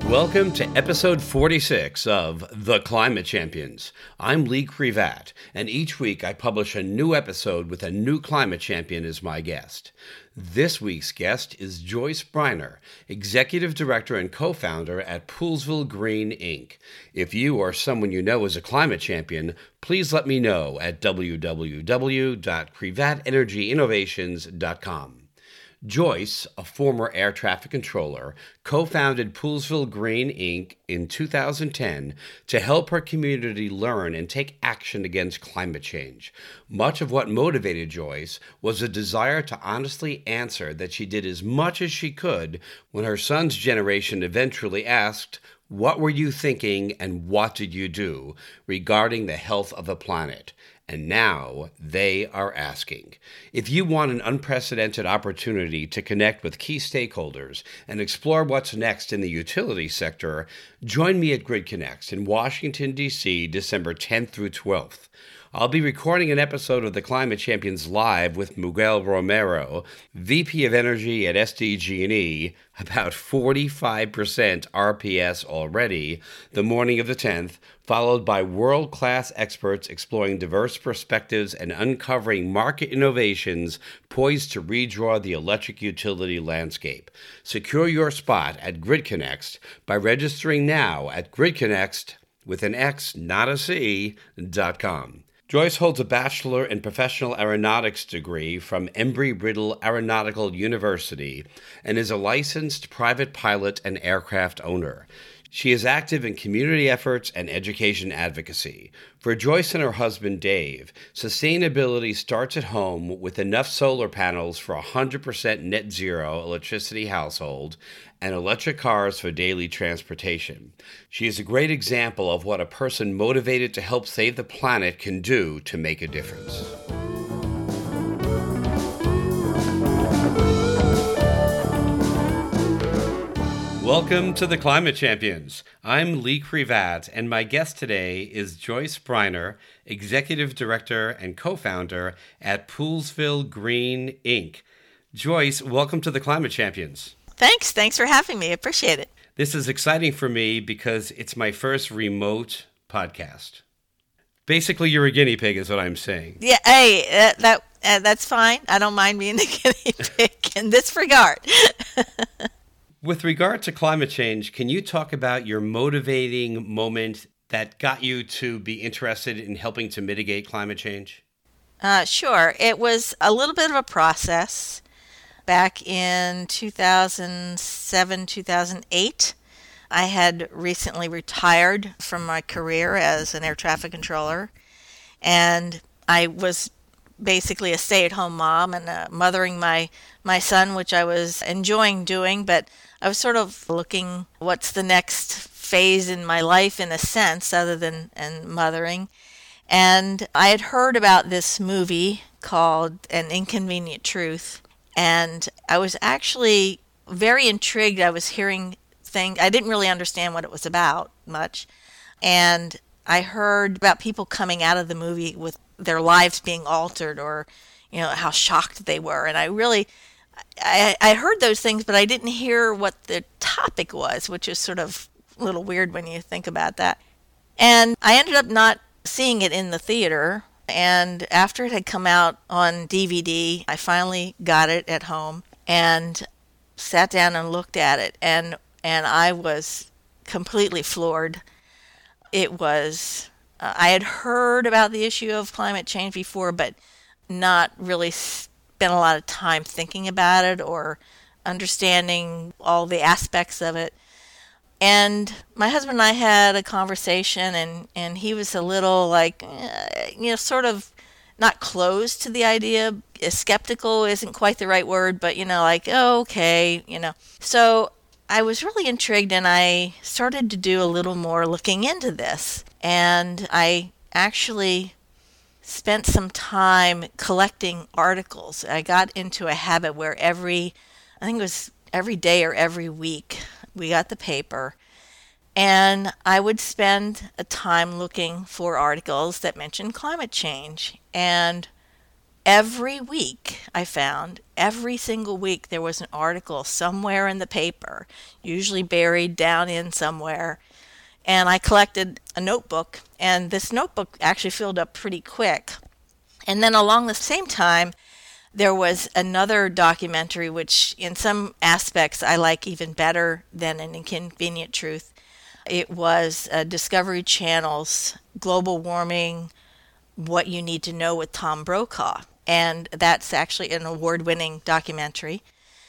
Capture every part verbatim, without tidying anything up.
Welcome to episode forty-six of The Climate Champions. I'm Lee Crevat, and each week I publish a new episode with a new climate champion as my guest. This week's guest is Joyce Briner, Executive Director and Co-Founder at Poolesville Green, Incorporated. If you or someone you know is a climate champion, please let me know at w w w dot crevat energy innovations dot com. Joyce, a former air traffic controller, co-founded Poolesville Green, Incorporated in two thousand ten to help her community learn and take action against climate change. Much of what motivated Joyce was a desire to honestly answer that she did as much as she could when her son's generation eventually asked, "What were you thinking and what did you do?" regarding the health of the planet. And now they are asking. If you want an unprecedented opportunity to connect with key stakeholders and explore what's next in the utility sector, join me at GridConnex in Washington, D C, December tenth through twelfth. I'll be recording an episode of The Climate Champions live with Miguel Romero, V P of Energy at S D G and E, about forty-five percent R P S already, the morning of the tenth, followed by world-class experts exploring diverse perspectives and uncovering market innovations poised to redraw the electric utility landscape. Secure your spot at GridConnex by registering now at GridConnex, with an X, not a C, dot com. Joyce holds a Bachelor in Professional Aeronautics degree from Embry-Riddle Aeronautical University and is a licensed private pilot and aircraft owner. She is active in community efforts and education advocacy. For Joyce and her husband, Dave, sustainability starts at home with enough solar panels for a one hundred percent net zero electricity household and electric cars for daily transportation. She is a great example of what a person motivated to help save the planet can do to make a difference. Welcome to The Climate Champions. I'm Lee Crevat, and my guest today is Joyce Briner, Executive Director and Co-Founder at Poolesville Green, Incorporated. Joyce, welcome to The Climate Champions. Thanks. Thanks for having me. I appreciate it. This is exciting for me because it's my first remote podcast. Basically, you're a guinea pig is what I'm saying. Yeah, hey, uh, that uh, that's fine. I don't mind being the guinea pig in this regard. With regard to climate change, can you talk about your motivating moment that got you to be interested in helping to mitigate climate change? Uh, sure. It was a little bit of a process. Back in two thousand seven, two thousand eight, I had recently retired from my career as an air traffic controller, and I was basically a stay-at-home mom and uh, mothering my, my son, which I was enjoying doing, but I was sort of looking what's the next phase in my life in a sense other than and mothering. And I had heard about this movie called An Inconvenient Truth, and I was actually very intrigued. I was hearing things, I didn't really understand what it was about much, and I heard about people coming out of the movie with their lives being altered, or, you know, how shocked they were. And I really, I, I heard those things, but I didn't hear what the topic was, which is sort of a little weird when you think about that. And I ended up not seeing it in the theater. And after it had come out on D V D, I finally got it at home and sat down and looked at it. And, and I was completely floored. It was, uh, I had heard about the issue of climate change before, but not really spent a lot of time thinking about it or understanding all the aspects of it. And my husband and I had a conversation, and, and he was a little like, uh, you know, sort of not closed to the idea. Skeptical isn't quite the right word, but, you know, like, oh, okay, you know. So I was really intrigued, and I started to do a little more looking into this. And I actually spent some time collecting articles. I got into a habit where every, I think it was every day or every week, we got the paper, and I would spend a time looking for articles that mentioned climate change. And every week, I found, every single week there was an article somewhere in the paper, usually buried down in somewhere. And I collected a notebook, and this notebook actually filled up pretty quick. And then along the same time, there was another documentary, which in some aspects I like even better than An Inconvenient Truth. It was uh, Discovery Channel's Global Warming, What You Need to Know with Tom Brokaw. And that's actually an award-winning documentary.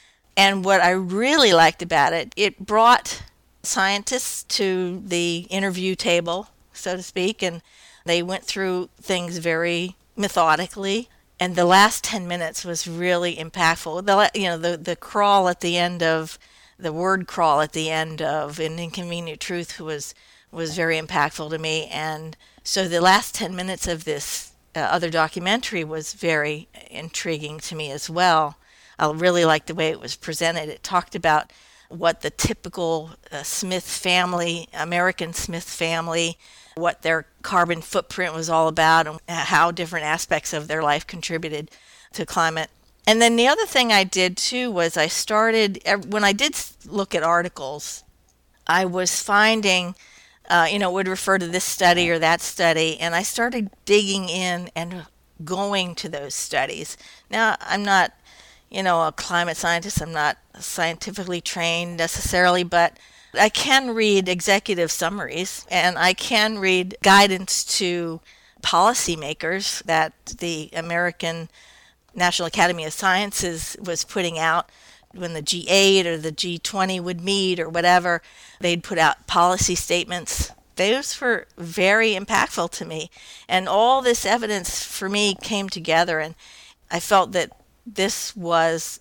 And what I really liked about it, it brought scientists to the interview table, so to speak, and they went through things very methodically. And the last ten minutes was really impactful. The you know the the crawl at the end of the word crawl at the end of An Inconvenient Truth was was very impactful to me. And so the last ten minutes of this uh, other documentary was very intriguing to me as well. I really liked the way it was presented. It talked about what the typical uh, Smith family, American Smith family, what their carbon footprint was all about, and how different aspects of their life contributed to climate. And then the other thing I did too was I started, when I did look at articles, I was finding, uh, you know, would refer to this study or that study, and I started digging in and going to those studies. Now, I'm not, you know, a climate scientist. I'm not scientifically trained necessarily, but I can read executive summaries, and I can read guidance to policymakers that the American National Academy of Sciences was putting out when the G eight or the G twenty would meet or whatever. They'd put out policy statements. Those were very impactful to me. And all this evidence for me came together, and I felt that this was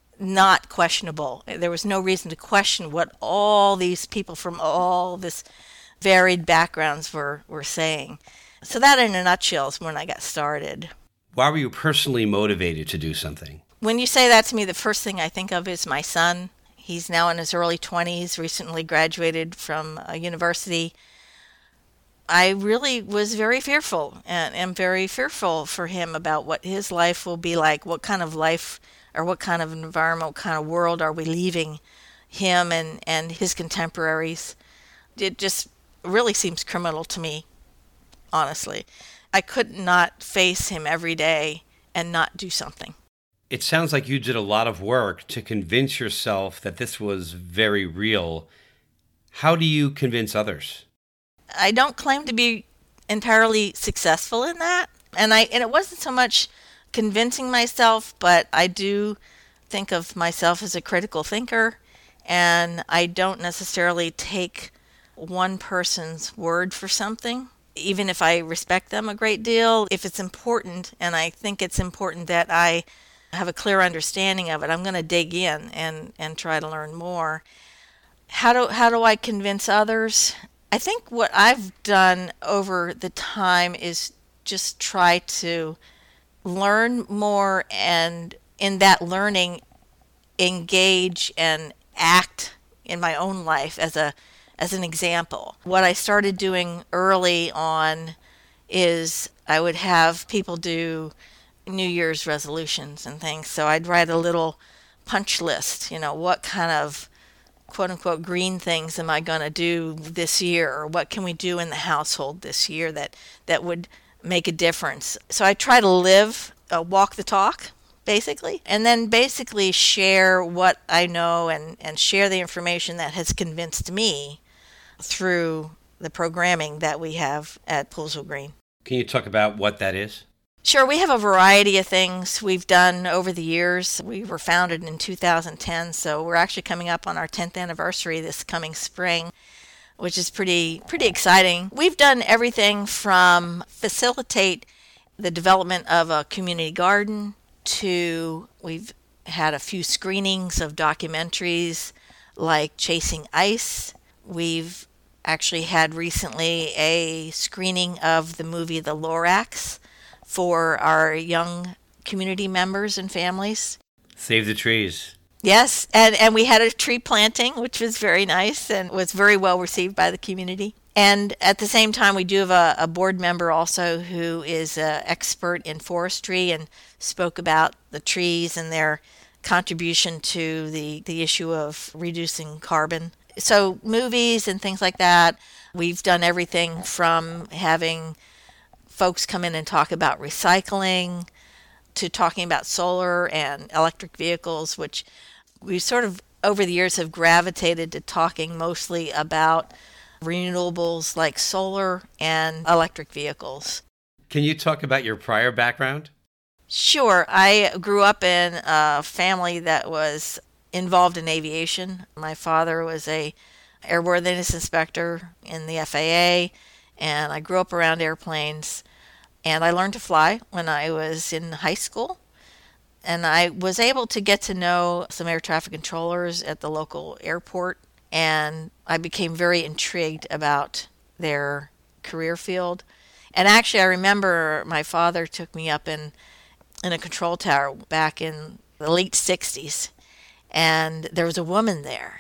not questionable. There was no reason to question what all these people from all this varied backgrounds were, were saying. So that in a nutshell is when I got started. Why were you personally motivated to do something? When you say that to me, the first thing I think of is my son. He's now in his early twenties, recently graduated from a university. I really was very fearful, and am very fearful for him about what his life will be like, what kind of life or what kind of environment, what kind of world are we leaving him and, and his contemporaries. It just really seems criminal to me, honestly. I could not face him every day and not do something. It sounds like you did a lot of work to convince yourself that this was very real. How do you convince others? I don't claim to be entirely successful in that. And I and it wasn't so much convincing myself, but I do think of myself as a critical thinker, and I don't necessarily take one person's word for something, even if I respect them a great deal. If it's important, and I think it's important that I have a clear understanding of it, I'm going to dig in and, and try to learn more. How do how do I convince others? I think what I've done over the time is just try to learn more, and in that learning engage and act in my own life as a as an example. What I started doing early on is I would have people do New Year's resolutions and things. So I'd write a little punch list, you know, what kind of quote unquote green things am I going to do this year, or what can we do in the household this year that that would make a difference. So I try to live, uh, walk the talk, basically, and then basically share what I know and, and share the information that has convinced me through the programming that we have at Poolesville Green. Can you talk about what that is? Sure, we have a variety of things we've done over the years. We were founded in two thousand ten, so we're actually coming up on our tenth anniversary this coming spring, which is pretty pretty exciting. We've done everything from facilitate the development of a community garden to we've had a few screenings of documentaries like Chasing Ice. We've actually had recently a screening of the movie The Lorax for our young community members and families. Save the trees. Yes, and, and we had a tree planting, which was very nice and was very well received by the community. And at the same time, we do have a, a board member also who is an expert in forestry and spoke about the trees and their contribution to the, the issue of reducing carbon. So movies and things like that, we've done everything from having folks come in and talk about recycling to talking about solar and electric vehicles, which we sort of over the years have gravitated to talking mostly about renewables like solar and electric vehicles. Can you talk about your prior background? Sure. I grew up in a family that was involved in aviation. My father was a airworthiness inspector in the F A A, and I grew up around airplanes. And I learned to fly when I was in high school. And I was able to get to know some air traffic controllers at the local airport. And I became very intrigued about their career field. And actually, I remember my father took me up in, in a control tower back in the late sixties. And there was a woman there.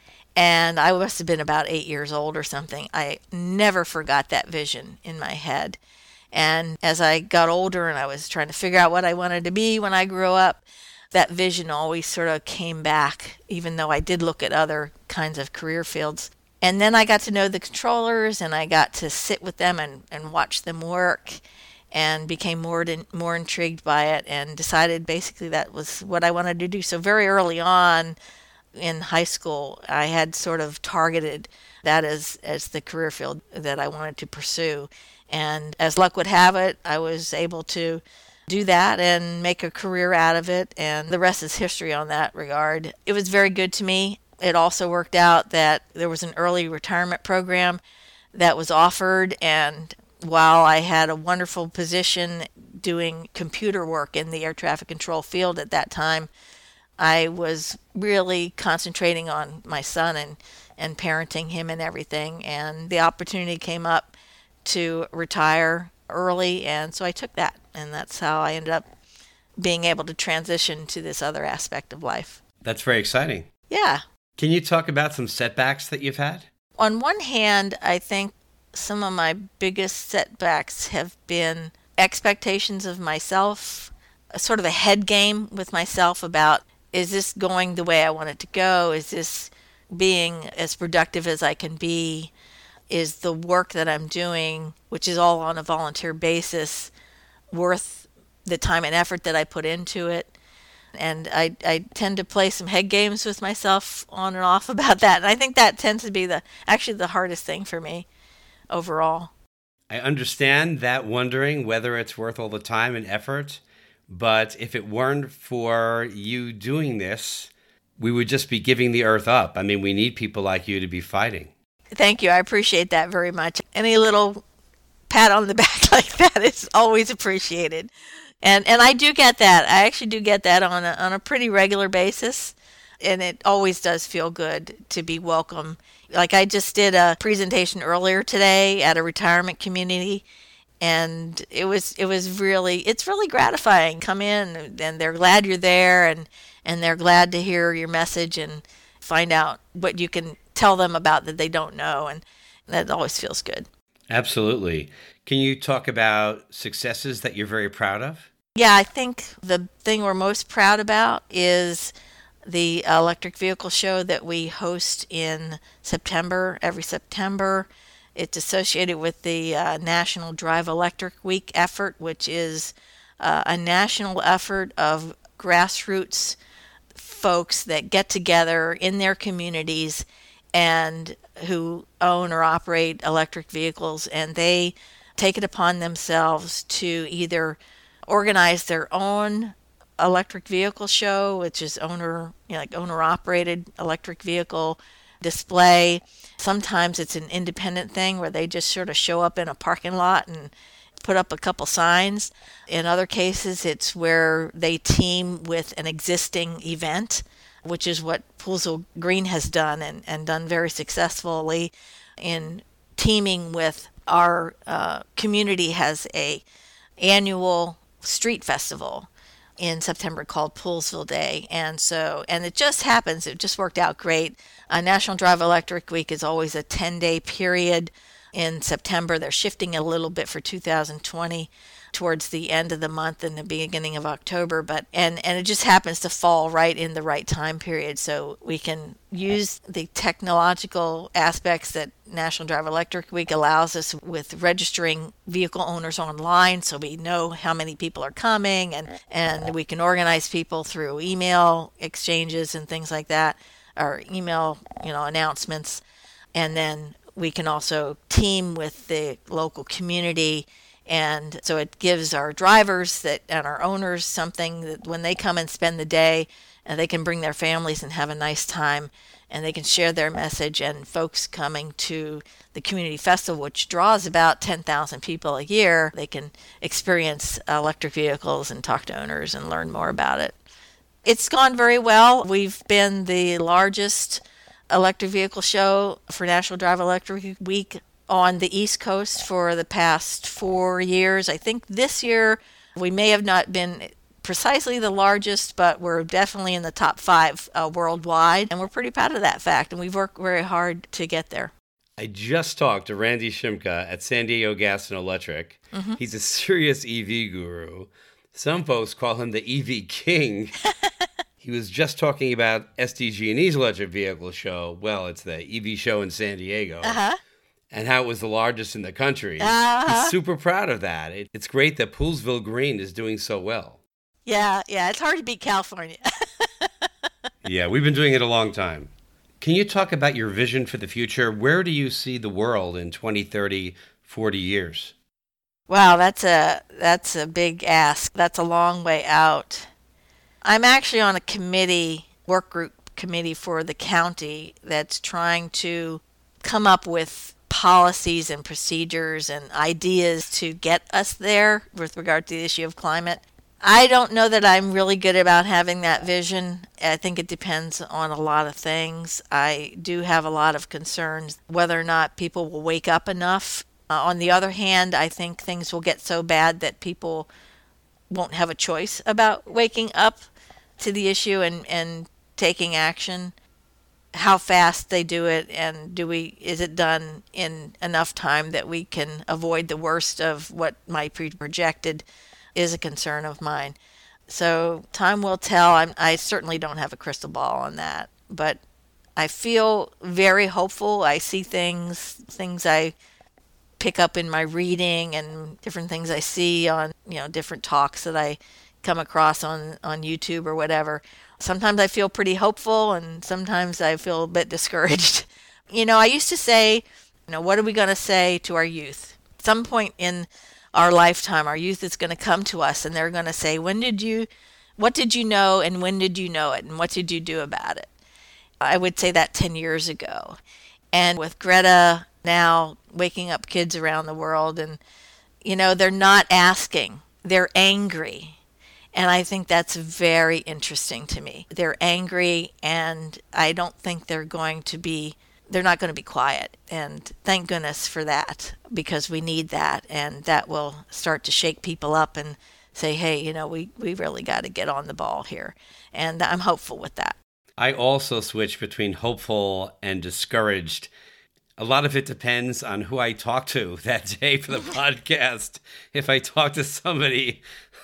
And I must have been about eight years old or something. I never forgot that vision in my head. And as I got older and I was trying to figure out what I wanted to be when I grew up, that vision always sort of came back, even though I did look at other kinds of career fields. And then I got to know the controllers, and I got to sit with them and, and watch them work, and became more more intrigued by it, and decided basically that was what I wanted to do. So very early on in high school, I had sort of targeted that as, as the career field that I wanted to pursue. And as luck would have it, I was able to do that and make a career out of it. And the rest is history on that regard. It was very good to me. It also worked out that there was an early retirement program that was offered. And while I had a wonderful position doing computer work in the air traffic control field at that time, I was really concentrating on my son and, and parenting him and everything. And the opportunity came up to retire early, and so I took that, and that's how I ended up being able to transition to this other aspect of life. That's very exciting. Yeah. Can you talk about some setbacks that you've had? On one hand, I think some of my biggest setbacks have been expectations of myself, a sort of a head game with myself about, is this going the way I want it to go? Is this being as productive as I can be? Is the work that I'm doing, which is all on a volunteer basis, worth the time and effort that I put into it? And I, I tend to play some head games with myself on and off about that. And I think that tends to be the actually the hardest thing for me overall. I understand that wondering whether it's worth all the time and effort, but if it weren't for you doing this, we would just be giving the earth up. I mean, we need people like you to be fighting. Thank you. I appreciate that very much. Any little pat on the back like that is always appreciated. And and I do get that. I actually do get that on a, on a pretty regular basis. And it always does feel good to be welcome. Like I just did a presentation earlier today at a retirement community. And it was it was really, it's really gratifying. Come in and they're glad you're there, and, and they're glad to hear your message and find out what you can tell them about that they don't know, and that always feels good. Absolutely. Can you talk about successes that you're very proud of? Yeah, I think the thing we're most proud about is the electric vehicle show that we host in September, every September. It's associated with the uh, National Drive Electric Week effort, which is uh, a national effort of grassroots folks that get together in their communities and who own or operate electric vehicles, and they take it upon themselves to either organize their own electric vehicle show, which is owner, you know, like owner operated electric vehicle display. Sometimes it's an independent thing where they just sort of show up in a parking lot and put up a couple signs. In other cases, it's where they team with an existing event, which is what Poolsville Green has done and, and done very successfully in teaming with our uh, community has a annual street festival in September called Poolsville Day. And so, and it just happens, it just worked out great. Uh, National Drive Electric Week is always a ten-day period in September. They're shifting a little bit for two thousand twenty towards the end of the month and the beginning of October, but and and it just happens to fall right in the right time period, so we can use the technological aspects that National Drive Electric Week allows us with registering vehicle owners online, so we know how many people are coming, and and we can organize people through email exchanges and things like that, or email, you know, announcements. And then we can also team with the local community. And so it gives our drivers that and our owners something that when they come and spend the day, and they can bring their families and have a nice time, and they can share their message. And folks coming to the community festival, which draws about ten thousand people a year, they can experience electric vehicles and talk to owners and learn more about it. It's gone very well. We've been the largest electric vehicle show for National Drive Electric Week on the East Coast for the past four years. I think this year we may have not been precisely the largest, but we're definitely in the top five uh, worldwide, and we're pretty proud of that fact, and we've worked very hard to get there. I just talked to Randy Shimka at San Diego Gas and Electric. Mm-hmm. He's a serious E V guru. Some folks call him the E V king. He was just talking about S D G and E's electric vehicle show. Well, it's the E V show in San Diego. Uh-huh. And how it was the largest in the country. Uh-huh. He's super proud of that. It, it's great that Poolesville Green is doing so well. Yeah, yeah, it's hard to beat California. Yeah, we've been doing it a long time. Can you talk about your vision for the future? Where do you see the world in twenty, thirty, forty years? Wow, that's a that's a big ask. That's a long way out. I'm actually on a committee, work group committee for the county that's trying to come up with policies and procedures and ideas to get us there with regard to the issue of climate. I don't know that I'm really good about having that vision. I think it depends on a lot of things. I do have a lot of concerns whether or not people will wake up enough. Uh, on the other hand, I think things will get so bad that people won't have a choice about waking up to the issue and, and taking action. How fast they do it, and do we is it done in enough time that we can avoid the worst of what might be projected is a concern of mine. So time will tell. I'm, I certainly don't have a crystal ball on that, but I feel very hopeful. I see things, things I pick up in my reading and different things I see on, you know, different talks that I come across on, on YouTube or whatever. Sometimes I feel pretty hopeful, and sometimes I feel a bit discouraged. You know, I used to say, you know, what are we going to say to our youth? At some point in our lifetime, our youth is going to come to us, and they're going to say, when did you, what did you know, and when did you know it, and what did you do about it? I would say that ten years ago. And with Greta now waking up kids around the world, and, you know, they're not asking, they're angry. And I think that's very interesting to me. They're angry, and I don't think they're going to be, they're not going to be quiet. And thank goodness for that, because we need that. And that will start to shake people up and say, hey, you know, we, we really got to get on the ball here. And I'm hopeful with that. I also switch between hopeful and discouraged. A lot of it depends on who I talk to that day for the podcast. If I talk to somebody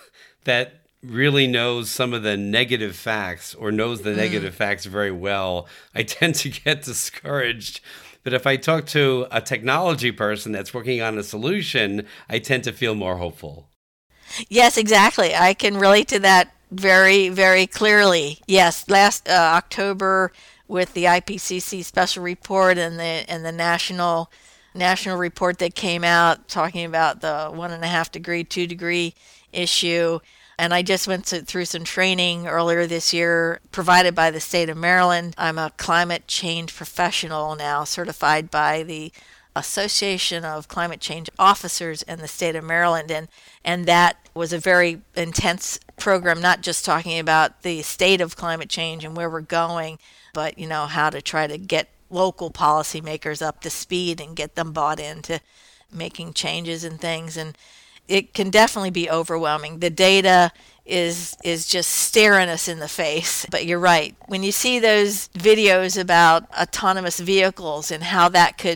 that really knows some of the negative facts or knows the mm. negative facts very well, I tend to get discouraged. But if I talk to a technology person that's working on a solution, I tend to feel more hopeful. Yes, exactly. I can relate to that very, very clearly. Yes, last uh, October with the I P C C special report and the and the national national report that came out talking about the one and a half degree, two degree issue. And I just went through some training earlier this year provided by the state of Maryland. I'm a climate change professional now, certified by the Association of Climate Change Officers in the state of Maryland. And, and that was a very intense program, not just talking about the state of climate change and where we're going, but, you know, how to try to get local policymakers up to speed and get them bought into making changes and things. And it can definitely be overwhelming. The data is is just staring us in the face. But you're right. When you see those videos about autonomous vehicles and how that could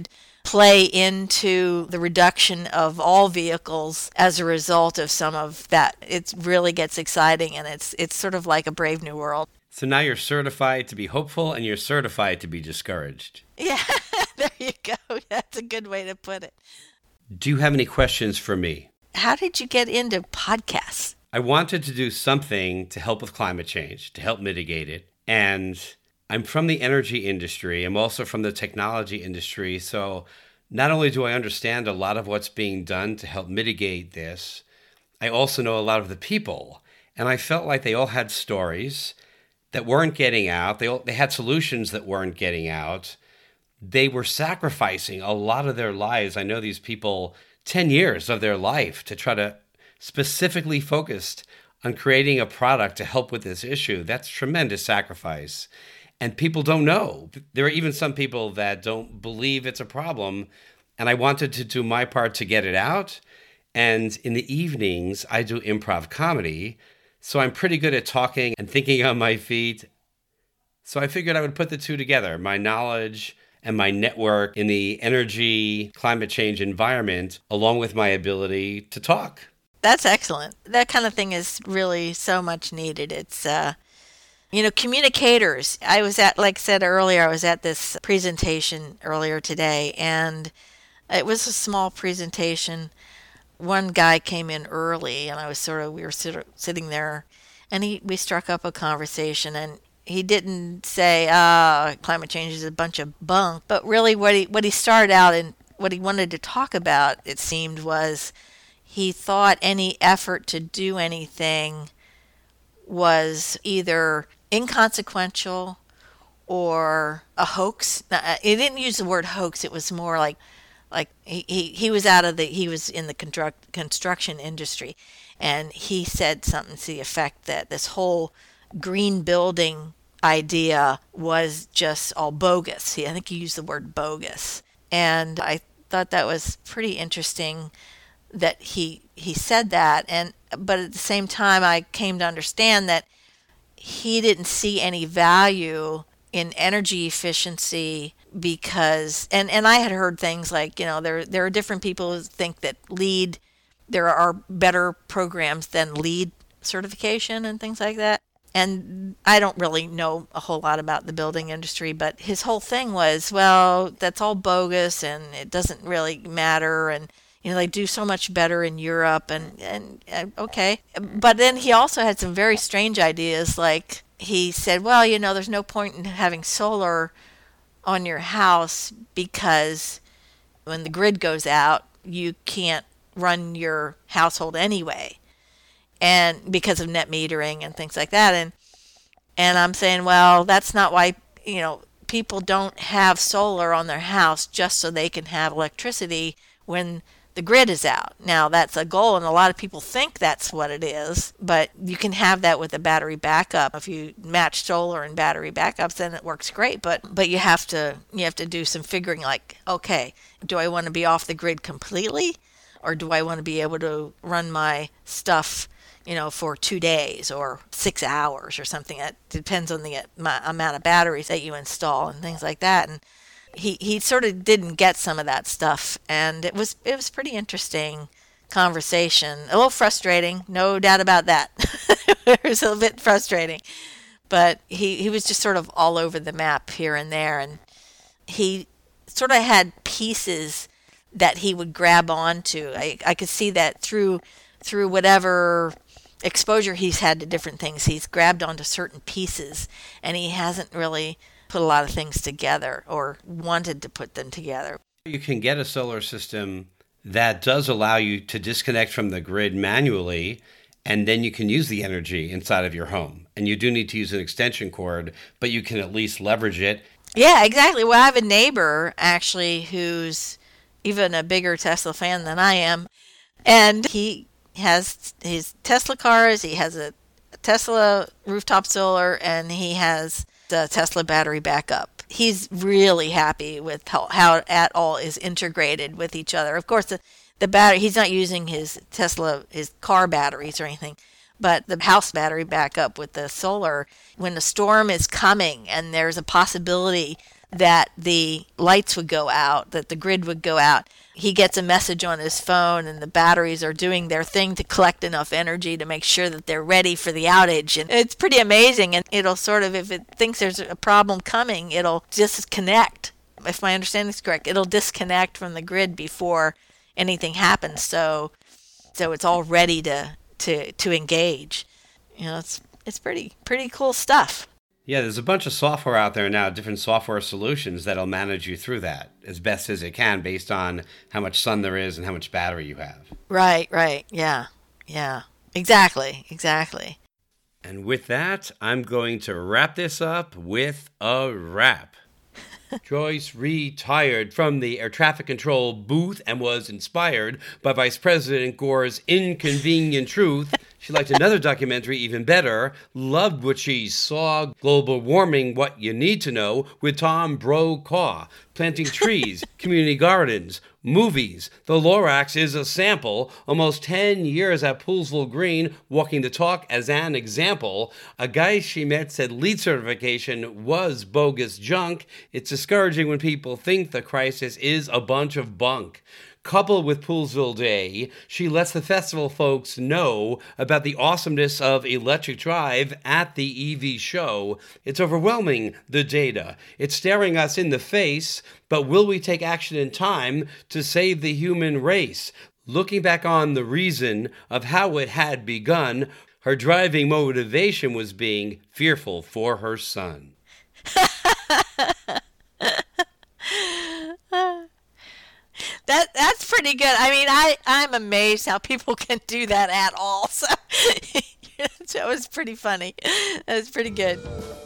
play into the reduction of all vehicles as a result of some of that. It really gets exciting, and it's it's sort of like a brave new world. So now you're certified to be hopeful and you're certified to be discouraged. Yeah, there you go. That's a good way to put it. Do you have any questions for me? How did you get into podcasts? I wanted to do something to help with climate change, to help mitigate it. And I'm from the energy industry. I'm also from the technology industry. So not only do I understand a lot of what's being done to help mitigate this, I also know a lot of the people. And I felt like they all had stories that weren't getting out. They all, they had solutions that weren't getting out. They were sacrificing a lot of their lives. I know these people, ten years of their life to try to specifically focused on creating a product to help with this issue. That's tremendous sacrifice. And people don't know. There are even some people that don't believe it's a problem. And I wanted to do my part to get it out. And in the evenings, I do improv comedy. So I'm pretty good at talking and thinking on my feet. So I figured I would put the two together, my knowledge and my network in the energy, climate change environment, along with my ability to talk. That's excellent. That kind of thing is really so much needed. It's, uh, you know, communicators. I was at, like I said earlier, I was at this presentation earlier today, and it was a small presentation. One guy came in early, and I was sort of, we were sit- sitting there, and he, we struck up a conversation, and he didn't say, ah, climate change is a bunch of bunk, but really what he, what he started out and what he wanted to talk about, it seemed, was he thought any effort to do anything was either inconsequential or a hoax. He didn't use the word hoax. It was more like, like he, he, he was out of the, he was in the construct, construction industry. And he said something to the effect that this whole green building idea was just all bogus. He, I think he used the word bogus. And I thought that was pretty interesting that he he said that, and but at the same time I came to understand that he didn't see any value in energy efficiency because and, and I had heard things like, you know, there there are different people who think that LEED, there are better programs than LEED certification and things like that. And I don't really know a whole lot about the building industry, but his whole thing was, well, that's all bogus and it doesn't really matter, and you know, they do so much better in Europe, and, and, and okay. But then he also had some very strange ideas, like he said, well, you know, there's no point in having solar on your house because when the grid goes out, you can't run your household anyway, and because of net metering and things like that. And and I'm saying, well, that's not why, you know, people don't have solar on their house just so they can have electricity when the grid is out. Now, that's a goal, and a lot of people think that's what it is, but you can have that with a battery backup. If you match solar and battery backups, then it works great, but but you have to you have to do some figuring, like, okay, do I want to be off the grid completely, or do I want to be able to run my stuff, you know, for two days or six hours or something? That depends on the amount of batteries that you install and things like that. And he, he sort of didn't get some of that stuff, and it was it was pretty interesting conversation. A little frustrating, no doubt about that. It was a little bit frustrating, but he, he was just sort of all over the map here and there, and he sort of had pieces that he would grab onto. I, I could see that through through whatever exposure he's had to different things. He's grabbed onto certain pieces, and he hasn't really put a lot of things together or wanted to put them together. You can get a solar system that does allow you to disconnect from the grid manually, and then you can use the energy inside of your home. And you do need to use an extension cord, but you can at least leverage it. Yeah, exactly. Well, I have a neighbor actually who's even a bigger Tesla fan than I am, and he has his Tesla cars, he has a Tesla rooftop solar, and he has the Tesla battery backup. He's really happy with how, how it all is integrated with each other. Of course, the, the battery, he's not using his Tesla, his car batteries or anything, but the house battery backup with the solar, when the storm is coming and there's a possibility that the lights would go out, that the grid would go out. He gets a message on his phone and the batteries are doing their thing to collect enough energy to make sure that they're ready for the outage. And it's pretty amazing. And it'll sort of, if it thinks there's a problem coming, it'll disconnect. If my understanding is correct, it'll disconnect from the grid before anything happens. So so it's all ready to, to, to engage. You know, it's it's pretty pretty cool stuff. Yeah, there's a bunch of software out there now, different software solutions that'll manage you through that as best as it can based on how much sun there is and how much battery you have. Right, right. Yeah, yeah. Exactly, exactly. And with that, I'm going to wrap this up with a rap. Joyce retired from the air traffic control booth and was inspired by Vice President Gore's inconvenient truth. She liked another documentary even better, loved what she saw, Global Warming, What You Need to Know, with Tom Brokaw. Planting trees, community gardens, movies. The Lorax is a sample. Almost ten years at Poolsville Green, walking the talk as an example. A guy she met said LEED certification was bogus junk. It's discouraging when people think the crisis is a bunch of bunk. Coupled with Poolsville Day, she lets the festival folks know about the awesomeness of electric drive at the E V show. It's overwhelming, the data. It's staring us in the face, but will we take action in time to save the human race? Looking back on the reason of how it had begun, her driving motivation was being fearful for her son. That that's pretty good. I mean, I, I'm amazed how people can do that at all. So that was pretty funny. That was pretty good.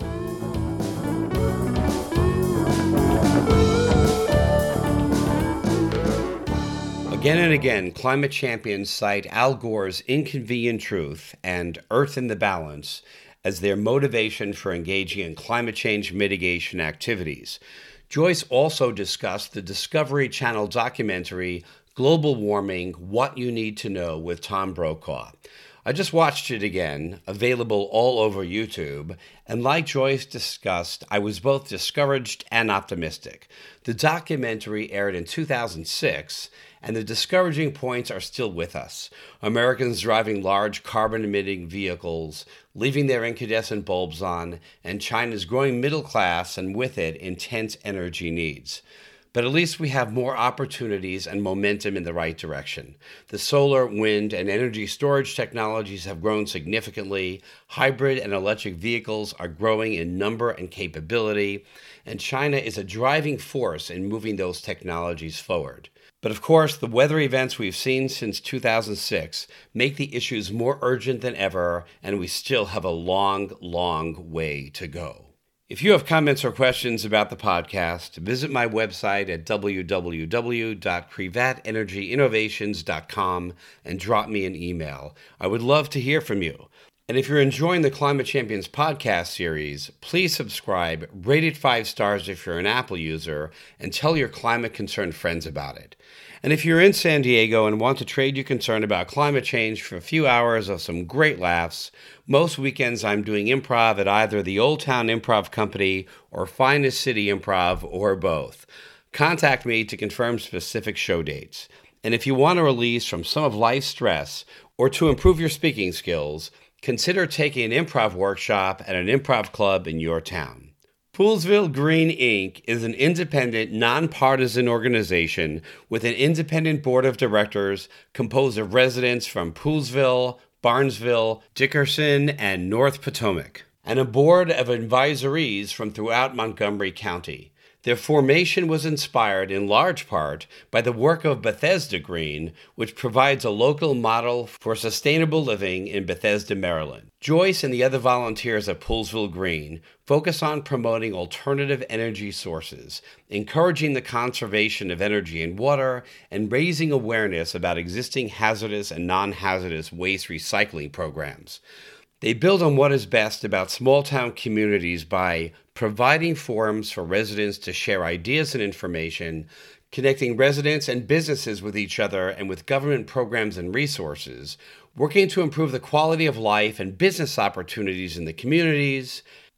Again and again, climate champions cite Al Gore's inconvenient truth and Earth in the Balance as their motivation for engaging in climate change mitigation activities. Joyce also discussed the Discovery Channel documentary Global Warming, What You Need to Know with Tom Brokaw. I just watched it again, available all over YouTube, and like Joyce discussed, I was both discouraged and optimistic. The documentary aired in two thousand six, and the discouraging points are still with us. Americans driving large carbon-emitting vehicles, leaving their incandescent bulbs on, and China's growing middle class, and with it, intense energy needs. But at least we have more opportunities and momentum in the right direction. The solar, wind, and energy storage technologies have grown significantly. Hybrid and electric vehicles are growing in number and capability, and China is a driving force in moving those technologies forward. But of course, the weather events we've seen since two thousand six make the issues more urgent than ever, and we still have a long, long way to go. If you have comments or questions about the podcast, visit my website at w w w dot crevat energy innovations dot com and drop me an email. I would love to hear from you. And if you're enjoying the Climate Champions podcast series, please subscribe, rate it five stars if you're an Apple user, and tell your climate-concerned friends about it. And if you're in San Diego and want to trade your concern about climate change for a few hours of some great laughs, most weekends I'm doing improv at either the Old Town Improv Company or Finest City Improv, or both. Contact me to confirm specific show dates. And if you want a release from some of life's stress or to improve your speaking skills, consider taking an improv workshop at an improv club in your town. Poolsville Green, Incorporated is an independent, nonpartisan organization with an independent board of directors composed of residents from Poolsville, Barnesville, Dickerson, and North Potomac, and a board of advisories from throughout Montgomery County. Their formation was inspired in large part by the work of Bethesda Green, which provides a local model for sustainable living in Bethesda, Maryland. Joyce and the other volunteers at Poolsville Green focus on promoting alternative energy sources, encouraging the conservation of energy and water, and raising awareness about existing hazardous and non-hazardous waste recycling programs. They build on what is best about small-town communities by providing forums for residents to share ideas and information, connecting residents and businesses with each other and with government programs and resources, working to improve the quality of life and business opportunities in the communities,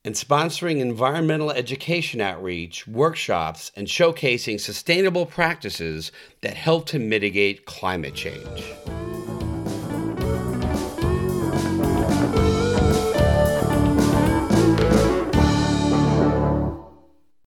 and sponsoring environmental education outreach, workshops, and showcasing sustainable practices that help to mitigate climate change.